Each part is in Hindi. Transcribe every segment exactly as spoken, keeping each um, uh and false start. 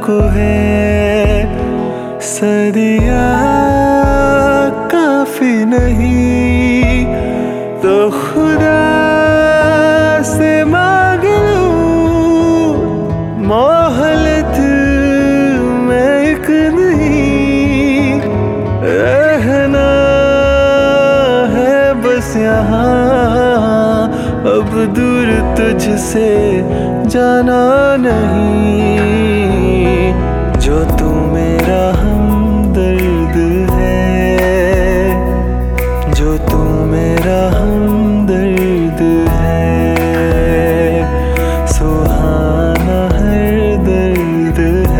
को है सदिया काफी नहीं, तो खुदा से मांग लूं मोहलत में एक नहीं, रहना है बस यहाँ, अब दूर तुझसे जाना नहीं। जो तू मेरा हमदर्द है, जो तू मेरा हमदर्द है, सुहाना हर दर्द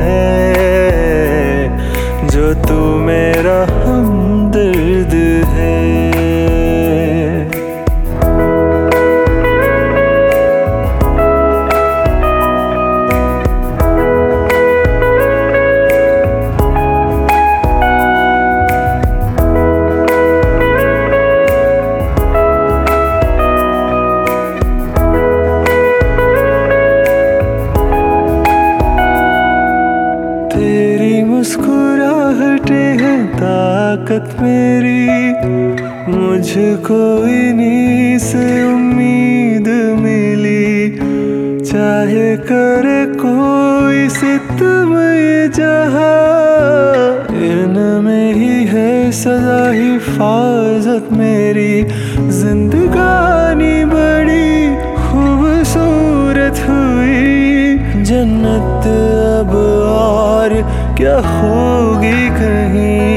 है, जो तू मेरा हमदर्द है। तेरी मुस्कुराहटें हैं ताकत मेरी, मुझको इन्हीं से उम्मीद मिली, चाहे करे कोई सितम ये जहां, इनमें ही है सदा हिफाजत मेरी। जिंदगानी बड़ी खूबसूरत हुई, जन्नत अब और क्या होगी कहीं।